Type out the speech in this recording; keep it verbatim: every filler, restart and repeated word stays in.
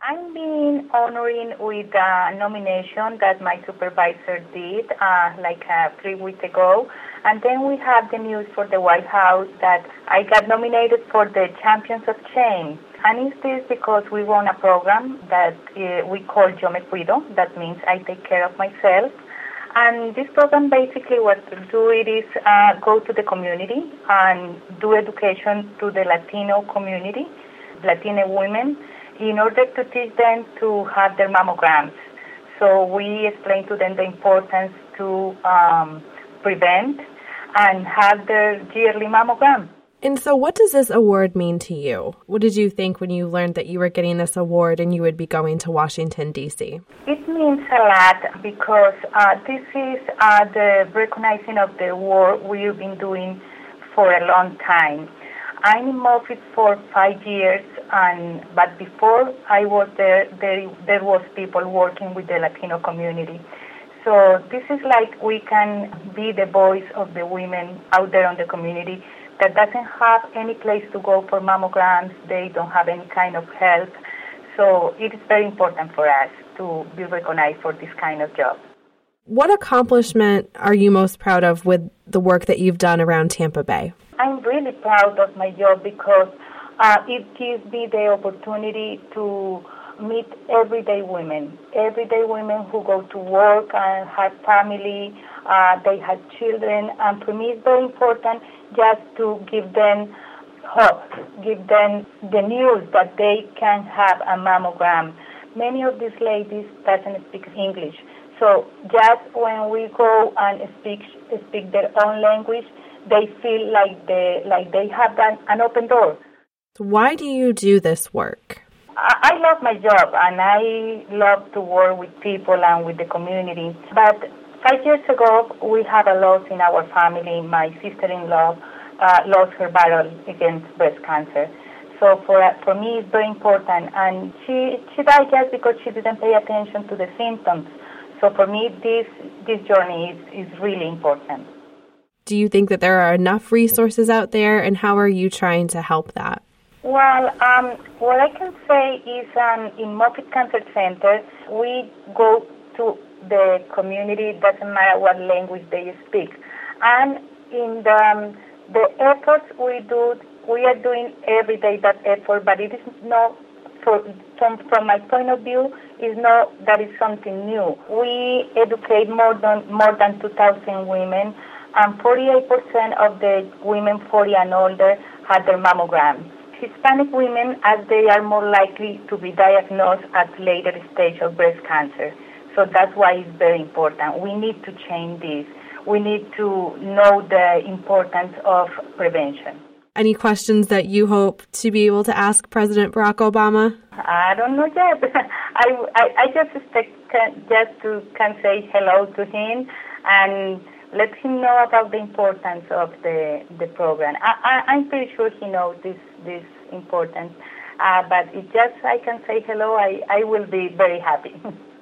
I'm being honored with a nomination that my supervisor did uh, like uh, three weeks ago. And then we have the news for the White House that I got nominated for the Champions of Change. And it's this because we won a program that uh, we call Yo Me Cuido. That means I take care of myself. And this program basically what to do it is uh, go to the community and do education to the Latino community, Latino women, in order to teach them to have their mammograms. So we explain to them the importance to um, prevent and have their yearly mammogram. And so what does this award mean to you? What did you think when you learned that you were getting this award and you would be going to Washington, D C? It means a lot because uh, this is uh, the recognizing of the work we've been doing for a long time. I'm in Moffitt for five years, and but before I was there, there, there was people working with the Latino community. So this is like we can be the voice of the women out there in the community that doesn't have any place to go for mammograms. They don't have any kind of help. So it is very important for us to be recognized for this kind of job. What accomplishment are you most proud of with the work that you've done around Tampa Bay? I'm really proud of my job because uh, it gives me the opportunity to meet everyday women, everyday women who go to work and have family, uh, they have children, and for me it's very important just to give them hope, give them the news that they can have a mammogram. Many of these ladies doesn't speak English, so just when we go and speak speak their own language, they feel like they like they have an, an open door. So why do you do this work? I love my job, and I love to work with people and with the community. But five years ago, we had a loss in our family. My sister-in-law uh, lost her battle against breast cancer. So for for me, it's very important. And she she died just because she didn't pay attention to the symptoms. So for me, this this journey is, is really important. Do you think that there are enough resources out there, and how are you trying to help that? Well, um, what I can say is um, in Moffitt Cancer Center, we go to the community, doesn't matter what language they speak. And in the, um, the efforts we do, we are doing every day that effort, but it is not, for, from, from my point of view, is not that is something new. We educate more than, more than two thousand women, and forty-eight percent of the women forty and older had their mammograms. Hispanic women, as they are more likely to be diagnosed at later stage of breast cancer. So that's why it's very important. We need to change this. We need to know the importance of prevention. Any questions that you hope to be able to ask President Barack Obama? I don't know yet. I, I, I just expect just to can say hello to him and let him know about the importance of the the program. I, I, I'm pretty sure he knows this this importance, uh, but it just I can say hello, I, I will be very happy.